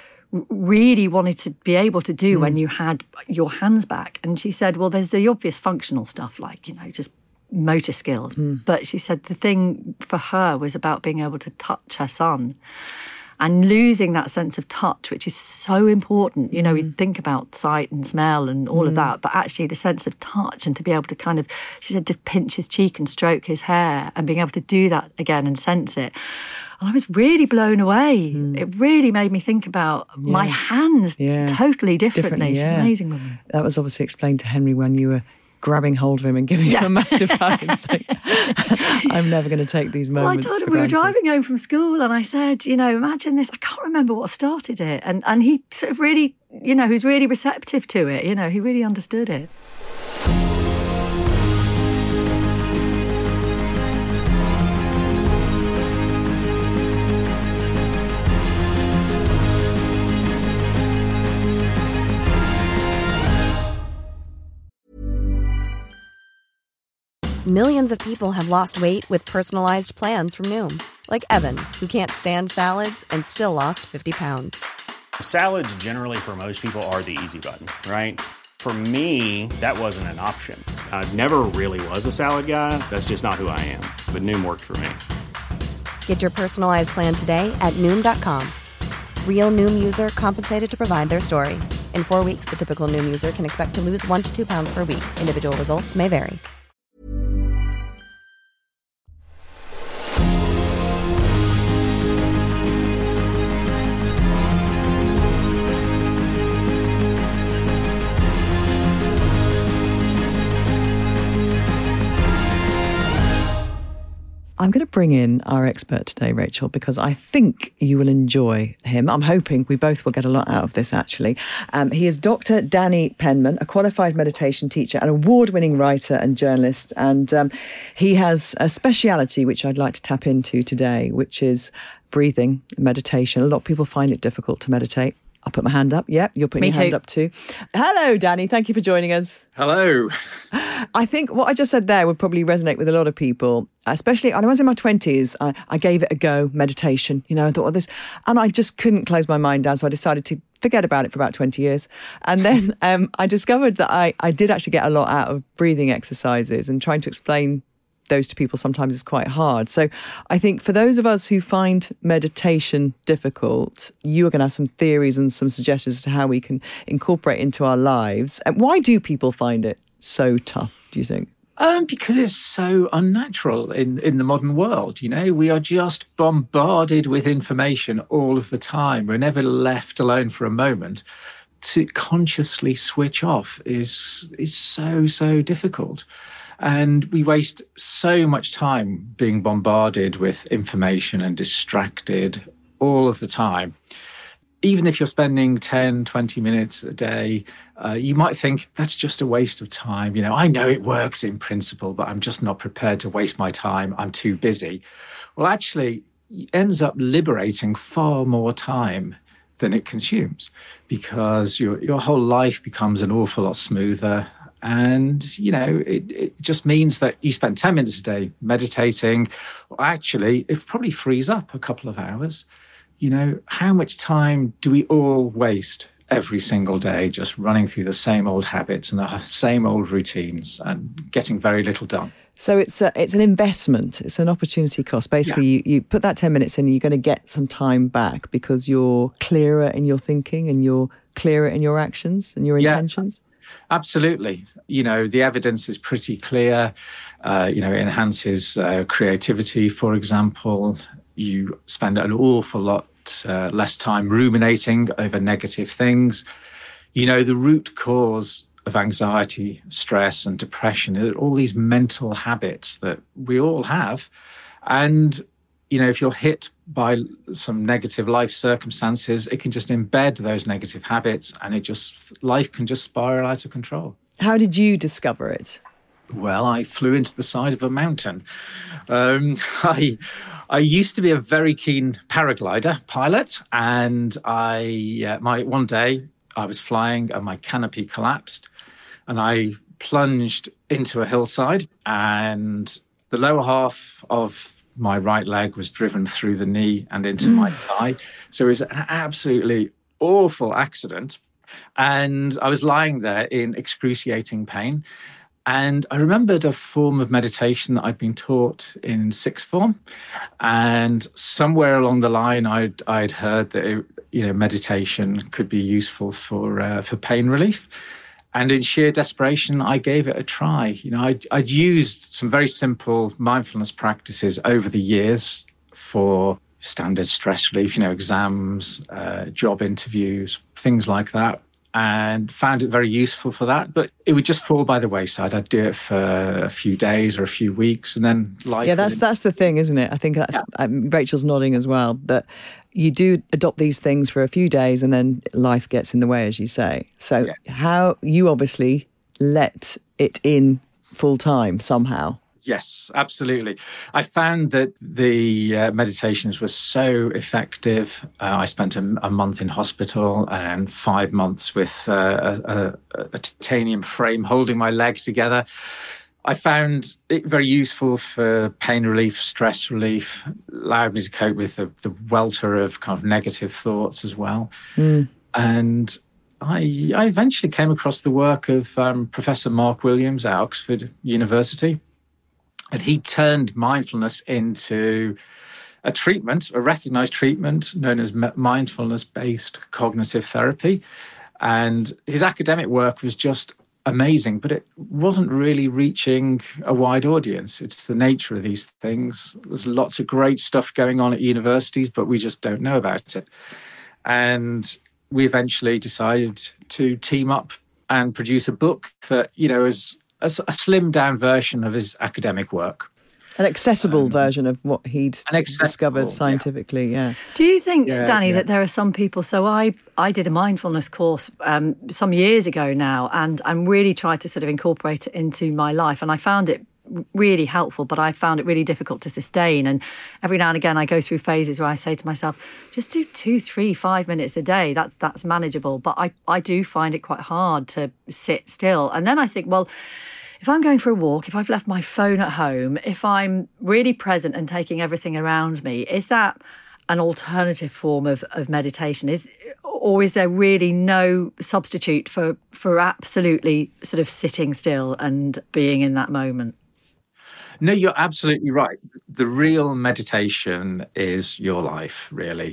really wanted to be able to do when you had your hands back? And she said, well, there's the obvious functional stuff, like, just motor skills. But she said the thing for her was about being able to touch her son. And losing that sense of touch, which is so important. We think about sight and smell and all of that, but actually the sense of touch, and to be able to kind of, she said, just pinch his cheek and stroke his hair, and being able to do that again and sense it. And I was really blown away. It really made me think about my hands totally differently. She's an amazing woman.
That was obviously explained to Henry when you were grabbing hold of him and giving him a massive hug. Like, I'm never going to take these moments.
Well, I told him we were driving home from school, and I said, imagine this. I can't remember what started it. And he sort of really, he was really receptive to it. He really understood it.
Millions of people have lost weight with personalized plans from Noom. Like Evan, who can't stand salads and still lost 50 pounds.
Salads generally for most people are the easy button, right? For me, that wasn't an option. I never really was a salad guy. That's just not who I am. But Noom worked for me.
Get your personalized plan today at Noom.com. Real Noom user compensated to provide their story. In 4 weeks, the typical Noom user can expect to lose 1 to 2 pounds per week. Individual results may vary.
I'm going to bring in our expert today, Rachel, because I think you will enjoy him. I'm hoping we both will get a lot out of this, actually. He is Dr. Danny Penman, a qualified meditation teacher, an award-winning writer and journalist. And he has a speciality which I'd like to tap into today, which is breathing, meditation. A lot of people find it difficult to meditate. I'll put my hand up. Yep, you're putting your hand up too. Hello, Danny. Thank you for joining us.
Hello.
I think what I just said there would probably resonate with a lot of people, especially when I was in my 20s. I gave it a go, meditation. I thought, this, and I just couldn't close my mind down. So I decided to forget about it for about 20 years. And then I discovered that I did actually get a lot out of breathing exercises, and trying to explain those to people sometimes is quite hard. So I think for those of us who find meditation difficult, you are going to have some theories and some suggestions as to how we can incorporate into our lives. And why do people find it so tough, do you think?
Because it's so unnatural in the modern world. We are just bombarded with information all of the time. We're never left alone for a moment. To consciously switch off is so difficult. And we waste so much time being bombarded with information and distracted all of the time. Even if you're spending 10, 20 minutes a day, you might think that's just a waste of time. I know it works in principle, but I'm just not prepared to waste my time. I'm too busy. Well, actually, it ends up liberating far more time than it consumes, because your whole life becomes an awful lot smoother. And, it just means that you spend 10 minutes a day meditating. Well, actually, it probably frees up a couple of hours. How much time do we all waste every single day just running through the same old habits and the same old routines and getting very little done?
So it's an investment. It's an opportunity cost. Basically, you put that 10 minutes in, you're going to get some time back because you're clearer in your thinking and you're clearer in your actions and your intentions.
Absolutely. The evidence is pretty clear. It enhances creativity, for example. You spend an awful lot less time ruminating over negative things. The root cause of anxiety, stress and depression are all these mental habits that we all have. And, if you're hit by some negative life circumstances, it can just embed those negative habits and life can just spiral out of control.
How did you discover it?
Well, I flew into the side of a mountain. I used to be a very keen paraglider pilot, and one day I was flying and my canopy collapsed, and I plunged into a hillside, and the lower half of my right leg was driven through the knee and into my thigh. So it was an absolutely awful accident, and I was lying there in excruciating pain. And I remembered a form of meditation that I'd been taught in sixth form. And somewhere along the line, I'd heard that meditation could be useful for pain relief. And in sheer desperation, I gave it a try. I'd used some very simple mindfulness practices over the years for standard stress relief, exams, job interviews, things like that, and found it very useful for that. But it would just fall by the wayside. I'd do it for a few days or a few weeks, and then life... Yeah,
that's the thing, isn't it? I think that's... Yeah. Rachel's nodding as well, that you do adopt these things for a few days and then life gets in the way, as you say. So how you obviously let it in full time somehow.
Yes, absolutely. I found that the meditations were so effective. I spent a month in hospital and 5 months with a titanium frame holding my leg together. I found it very useful for pain relief, stress relief, allowed me to cope with the welter of kind of negative thoughts as well. And I eventually came across the work of Professor Mark Williams at Oxford University. And he turned mindfulness into a treatment, a recognized treatment known as mindfulness-based cognitive therapy. And his academic work was just amazing, but it wasn't really reaching a wide audience. It's the nature of these things. There's lots of great stuff going on at universities, but we just don't know about it. And we eventually decided to team up and produce a book that, is a slimmed down version of his academic work.
An accessible version of what he'd discovered scientifically, yeah.
Do you think, Danny, that there are some people... So I did a mindfulness course some years ago now, and really tried to sort of incorporate it into my life, and I found it really helpful, but I found it really difficult to sustain. And every now and again I go through phases where I say to myself, just do 2, 3, 5 minutes a day. That's manageable. But I do find it quite hard to sit still. And then I think, well, if I'm going for a walk, if I've left my phone at home, if I'm really present and taking everything around me, is that an alternative form of meditation? Or is there really no substitute for absolutely sort of sitting still and being in that moment?
No, you're absolutely right. The real meditation is your life, really.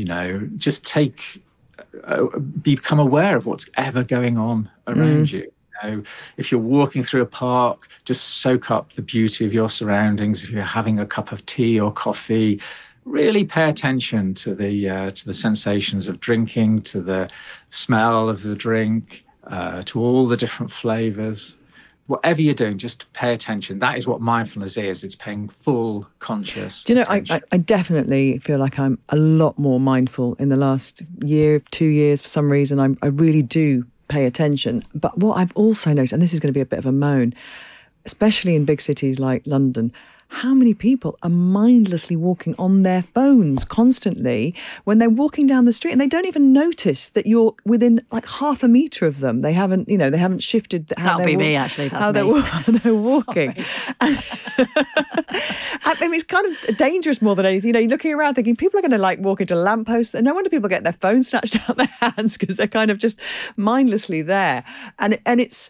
Just become aware of what's ever going on around you. If you're walking through a park, just soak up the beauty of your surroundings. If you're having a cup of tea or coffee, really pay attention to the sensations of drinking, to the smell of the drink, to all the different flavors. Whatever you're doing, just pay attention. That is what mindfulness is. It's paying full conscious attention.
I definitely feel like I'm a lot more mindful in the last year, 2 years. For some reason, I really do pay attention. But what I've also noticed, and this is going to be a bit of a moan, especially in big cities like London, how many people are mindlessly walking on their phones constantly when they're walking down the street, and they don't even notice that you're within like half a metre of them. They haven't shifted how
That'll be me, actually. That's
they're walking. I mean, it's kind of dangerous more than anything. You're looking around thinking people are going to like walk into lampposts. No wonder people get their phones snatched out of their hands, because they're kind of just mindlessly there. And it's...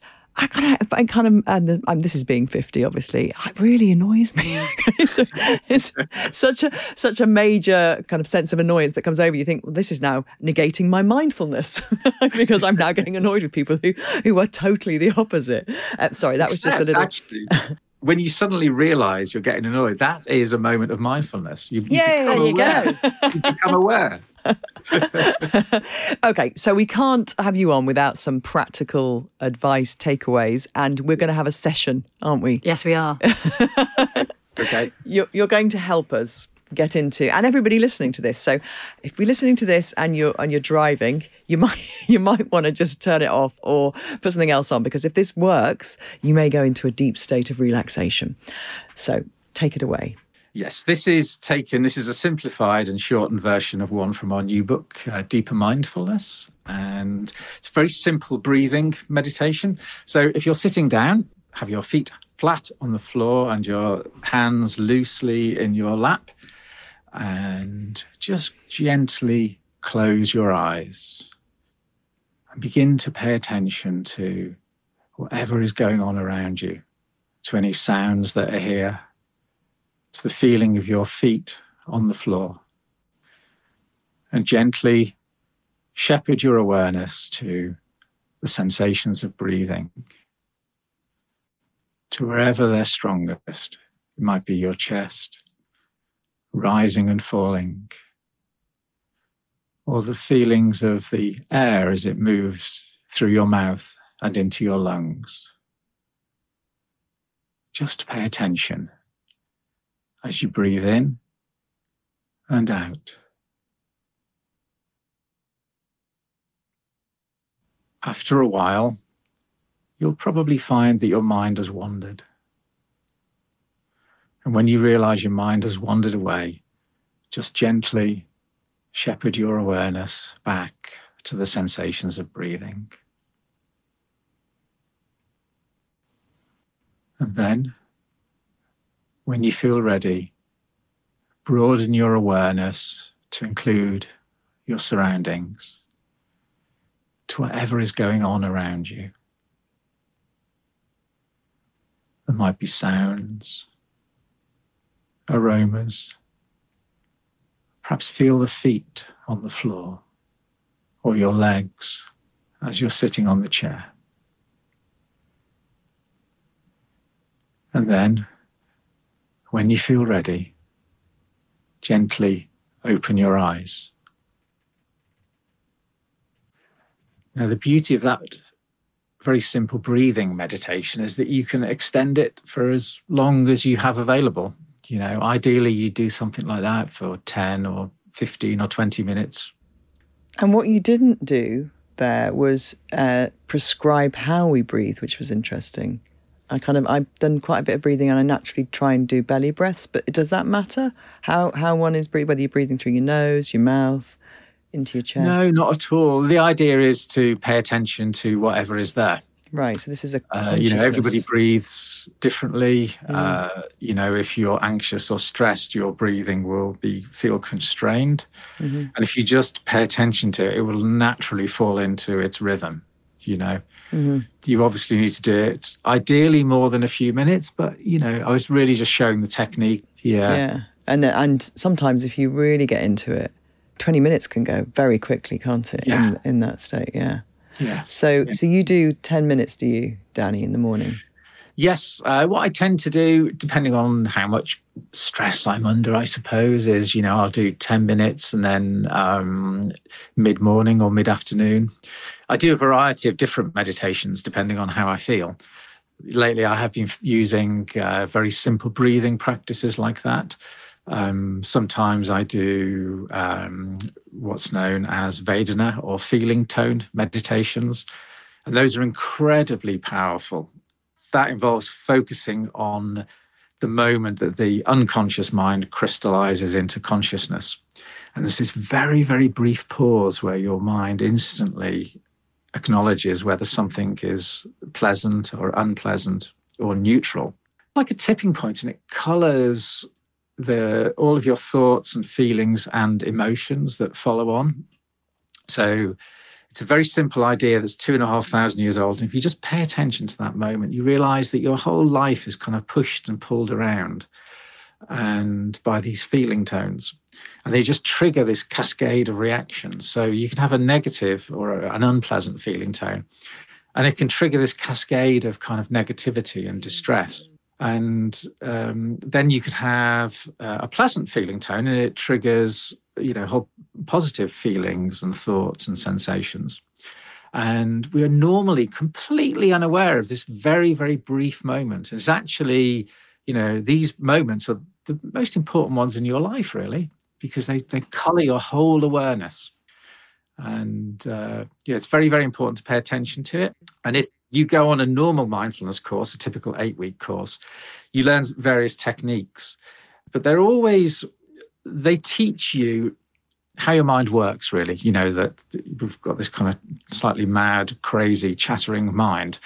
this is being 50, obviously. It really annoys me. it's such a major kind of sense of annoyance that comes over. You think, well, this is now negating my mindfulness because I'm now getting annoyed with people who are totally the opposite. Sorry, that was just a little...
Actually, when you suddenly realise you're getting annoyed, that is a moment of mindfulness. You
there you go.
You become aware.
Okay, so we can't have you on without some practical advice, takeaways, and we're going to have a session, aren't we?
Yes, we are.
Okay.
You're going to help us get into, and everybody listening to this. So if we're listening to this and you're driving, you might want to just turn it off or put something else on, because if this works, you may go into a deep state of relaxation. So take it away.
Yes, this is a simplified and shortened version of one from our new book, Deeper Mindfulness. And it's a very simple breathing meditation. So if you're sitting down, have your feet flat on the floor and your hands loosely in your lap, and just gently close your eyes and begin to pay attention to whatever is going on around you, to any sounds that are here, to the feeling of your feet on the floor, and gently shepherd your awareness to the sensations of breathing, to wherever they're strongest. It might be your chest, rising and falling, or the feelings of the air as it moves through your mouth and into your lungs. Just pay attention as you breathe in and out. After a while, you'll probably find that your mind has wandered. And when you realize your mind has wandered away, just gently shepherd your awareness back to the sensations of breathing. And then, when you feel ready, broaden your awareness to include your surroundings, to whatever is going on around you. There might be sounds, aromas. Perhaps feel the feet on the floor or your legs as you're sitting on the chair. And then, when you feel ready, gently open your eyes. Now, the beauty of that very simple breathing meditation is that you can extend it for as long as you have available. Ideally, you do something like that for 10 or 15 or 20 minutes.
And what you didn't do there was prescribe how we breathe, which was interesting. I've done quite a bit of breathing, and I naturally try and do belly breaths, but does that matter? How one is breathing, whether you're breathing through your nose, your mouth, into your chest?
No, not at all. The idea is to pay attention to whatever is there.
Right, so this is a consciousness.
Everybody breathes differently. If you're anxious or stressed, your breathing will feel constrained. Mm-hmm. And if you just pay attention to it, it will naturally fall into its rhythm, Mm-hmm. You obviously need to do it ideally more than a few minutes, but, I was really just showing the technique.
Yeah. And sometimes if you really get into it, 20 minutes can go very quickly, can't it?
Yeah.
In that state, yeah.
Yes.
So you do 10 minutes, do you, Danny, in the morning?
Yes. What I tend to do, depending on how much stress I'm under, I suppose, is, I'll do 10 minutes and then mid-morning or mid-afternoon. I do a variety of different meditations depending on how I feel. Lately, I have been using very simple breathing practices like that. Sometimes I do what's known as Vedana or feeling tone meditations, and those are incredibly powerful. That involves focusing on the moment that the unconscious mind crystallizes into consciousness. And there's this very, very brief pause where your mind instantly acknowledges whether something is pleasant or unpleasant or neutral. Like a tipping point, and it colors all of your thoughts and feelings and emotions that follow on. So it's a very simple idea that's 2,500 years old. And if you just pay attention to that moment, you realize that your whole life is kind of pushed and pulled around and by these feeling tones. And they just trigger this cascade of reactions. So you can have a negative or an unpleasant feeling tone, and it can trigger this cascade of kind of negativity and distress. And then you could have a pleasant feeling tone, and it triggers, whole positive feelings and thoughts and sensations. And we are normally completely unaware of this very, very brief moment. It's actually, these moments are the most important ones in your life, really, because they color your whole awareness. And it's very, very important to pay attention to it. And if you go on a normal mindfulness course, a typical 8-week course, you learn various techniques, but they teach you how your mind works, really. That we've got this kind of slightly mad, crazy, chattering mind.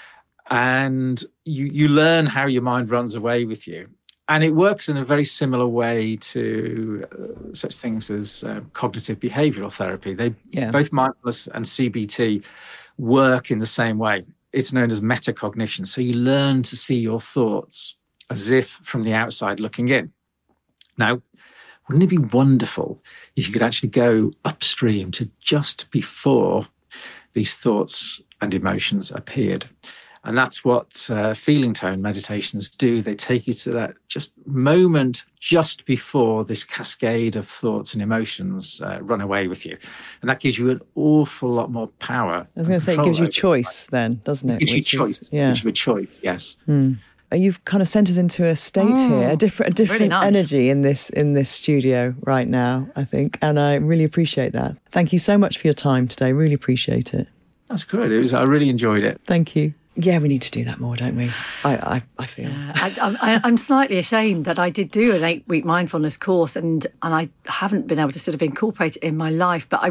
And you learn how your mind runs away with you. And it works in a very similar way to such things as cognitive behavioral therapy. Both mindfulness and CBT work in the same way. It's known as metacognition. So you learn to see your thoughts as if from the outside looking in. Now, wouldn't it be wonderful if you could actually go upstream to just before these thoughts and emotions appeared? And that's what feeling tone meditations do. They take you to that just moment just before this cascade of thoughts and emotions run away with you. And that gives you an awful lot more power.
I was going to say, it gives you choice then, doesn't it?
It gives you choice. It gives you a choice, yes.
You've kind of sent us into a state here, a different
really nice
energy in this studio right now, I think. And I really appreciate that. Thank you so much for your time today. Really appreciate it.
That's good. I really enjoyed it.
Thank you. Yeah, we need to do that more, don't we? I feel.
I'm slightly ashamed that I did do an 8-week mindfulness course and I haven't been able to sort of incorporate it in my life. But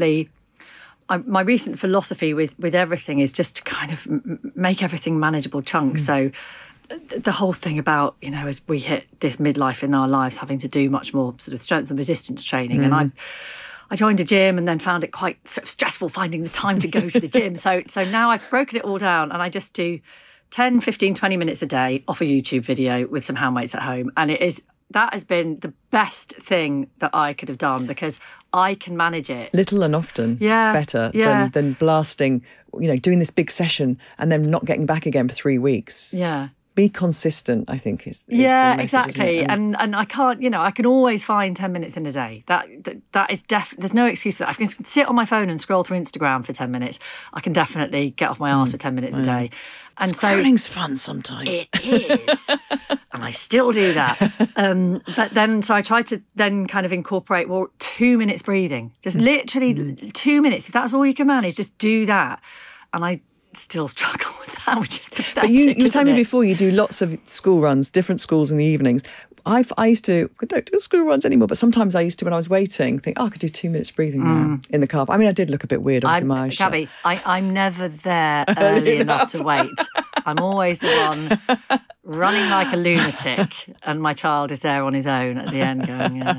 my recent philosophy with everything is just to kind of make everything manageable chunks. So the whole thing about, as we hit this midlife in our lives, having to do much more sort of strength and resistance training. And I joined a gym and then found it quite sort of stressful finding the time to go to the gym. So now I've broken it all down and I just do 10, 15, 20 minutes a day off a YouTube video with some hand weights at home. And that has been the best thing that I could have done because I can manage it.
Little and often better than blasting, doing this big session and then not getting back again for 3 weeks.
Yeah.
Be consistent, I think, is the message,
exactly. And I can't, I can always find 10 minutes in a day. That is there's no excuse for that. I can sit on my phone and scroll through Instagram for 10 minutes. I can definitely get off my arse for 10 minutes a day. And
scrolling's fun sometimes.
It is. And I still do that. But then, so I try to then kind of incorporate, 2 minutes breathing. Just literally 2 minutes. If that's all you can manage, just do that. And I still struggle with that, which is pathetic.
But you were telling me before you do lots of school runs, different schools in the evenings. I used to, I don't do school runs anymore, but sometimes I used to, when I was waiting, think, I could do 2 minutes breathing now in the car. I mean, I did look a bit weird, obviously, my eyes shut.
Gabby, I'm never there early enough to wait. I'm always the one running like a lunatic, and my child is there on his own at the end going,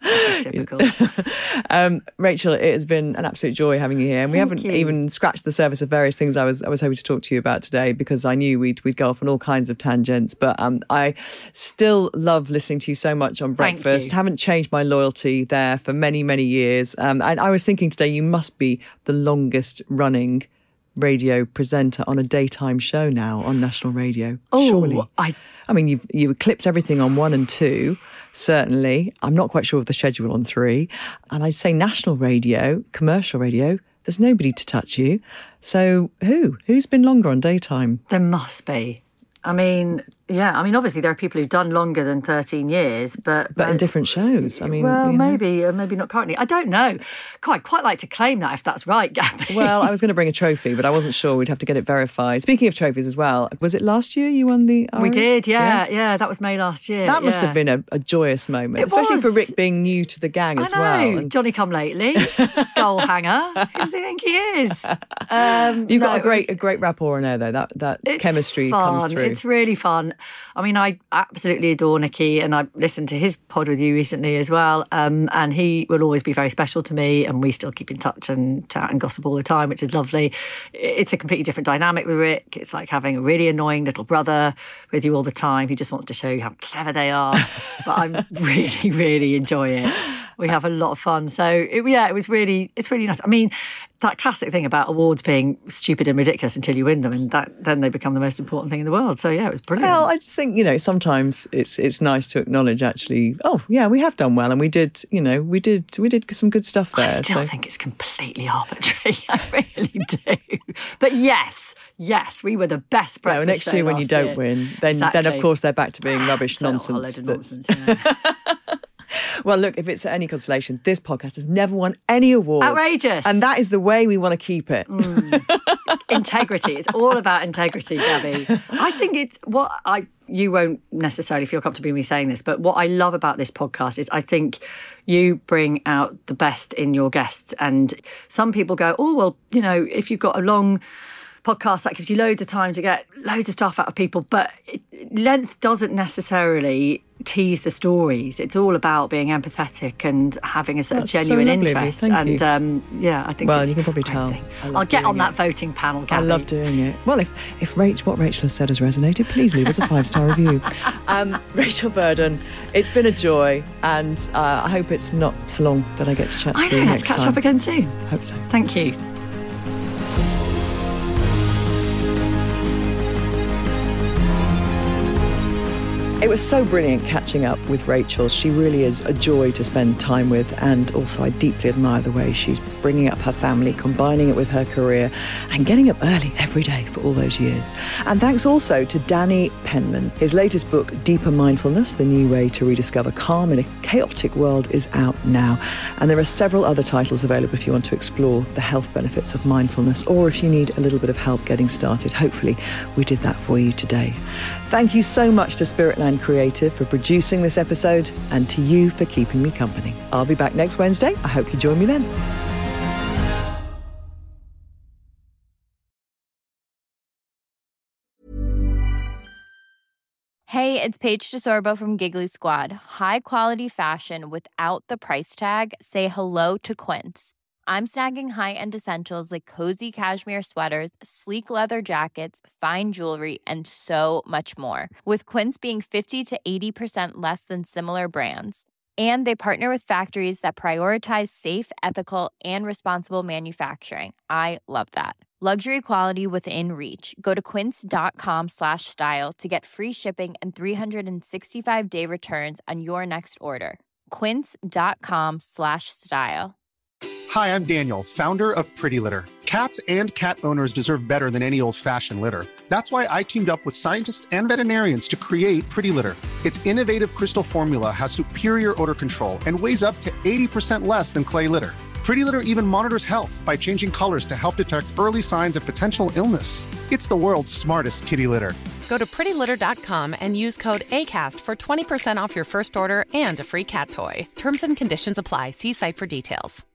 This is typical.
Rachel, it has been an absolute joy having you here, and we haven't even scratched the surface of various things I was hoping to talk to you about today, because I knew we'd go off on all kinds of tangents. But I still love listening to you so much on Breakfast. Haven't changed my loyalty there for many, many years. And I was thinking today, you must be the longest running radio presenter on a daytime show now on national radio.
Oh,
surely. I mean, you eclipse everything on 1 and 2. Certainly. I'm not quite sure of the schedule on 3. And I'd say national radio, commercial radio, there's nobody to touch you. So who's been longer on daytime?
There must be. I mean, obviously there are people who've done longer than 13 years, but
in different shows. I mean,
well, maybe not currently. I don't know. I'd quite like to claim that if that's right, Gabby.
Well, I was going to bring a trophy, but I wasn't sure. We'd have to get it verified. Speaking of trophies as well, was it last year you won the?
We did, yeah. That was May last year.
That must have been a joyous moment, especially for Rick being new to the gang as well.
And Johnny come lately, goal hanger. Who does he think he is?
You've got a great rapport in there, though. That chemistry comes through.
It's really fun. I mean, I absolutely adore Nicky, and I listened to his pod with you recently as well. And he will always be very special to me, and we still keep in touch and chat and gossip all the time, which is lovely. It's a completely different dynamic with Rick. It's like having a really annoying little brother with you all the time. He just wants to show you how clever they are. But I really, really enjoy it. We have a lot of fun. So, it's really nice. I mean, that classic thing about awards being stupid and ridiculous until you win them, and then they become the most important thing in the world. So, yeah, it was brilliant.
Well, I just think, sometimes it's nice to acknowledge actually, we have done well, and we did some good stuff there.
I still think it's completely arbitrary. I really do. But yes, we were the best breakfast
next year when you don't win, then of course they're back to being rubbish
nonsense.
Well, look, if it's any consolation, this podcast has never won any awards.
Outrageous.
And that is the way we want to keep it.
Integrity. It's all about integrity, Gabby. I think you won't necessarily feel comfortable with me saying this, but what I love about this podcast is I think you bring out the best in your guests. And some people go, if you've got a long podcast, that gives you loads of time to get loads of stuff out of people. But length doesn't necessarily tease the stories. It's all about being empathetic and having a sort of genuine interest.
Thank you.
I think
you can probably tell.
I'll get on that voting panel, Gabby.
I love doing it. Well, if what Rachel has said has resonated, please leave us a 5-star review. Rachel Burden, it's been a joy, and I hope it's not so long that I get to chat to you next time.
Let's catch up again soon.
Hope so.
Thank you.
It was so brilliant catching up with Rachel. She really is a joy to spend time with, and also I deeply admire the way she's bringing up her family, combining it with her career, and getting up early every day for all those years. And thanks also to Danny Penman. His latest book, Deeper Mindfulness, The New Way to Rediscover Calm in a Chaotic World, is out now. And there are several other titles available if you want to explore the health benefits of mindfulness, or if you need a little bit of help getting started. Hopefully we did that for you today. Thank you so much to Spiritland Creative for producing this episode, and to you for keeping me company. I'll be back next Wednesday. I hope you join me then.
Hey, it's Paige DeSorbo from Giggly Squad. High quality fashion without the price tag. Say hello to Quince. I'm snagging high-end essentials like cozy cashmere sweaters, sleek leather jackets, fine jewelry, and so much more. With Quince being 50 to 80% less than similar brands. And they partner with factories that prioritize safe, ethical, and responsible manufacturing. I love that. Luxury quality within reach. Go to quince.com/style to get free shipping and 365-day returns on your next order. Quince.com/style.
Hi, I'm Daniel, founder of Pretty Litter. Cats and cat owners deserve better than any old-fashioned litter. That's why I teamed up with scientists and veterinarians to create Pretty Litter. Its innovative crystal formula has superior odor control and weighs up to 80% less than clay litter. Pretty Litter even monitors health by changing colors to help detect early signs of potential illness. It's the world's smartest kitty litter.
Go to prettylitter.com and use code ACAST for 20% off your first order and a free cat toy. Terms and conditions apply. See site for details.